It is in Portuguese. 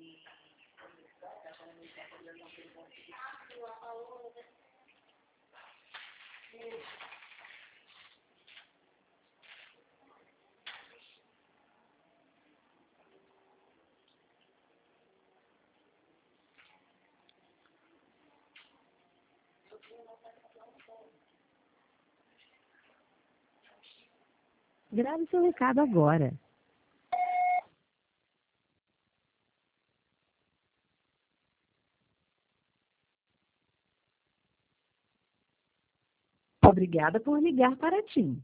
Grave seu recado agora. Obrigada por ligar para a TIM.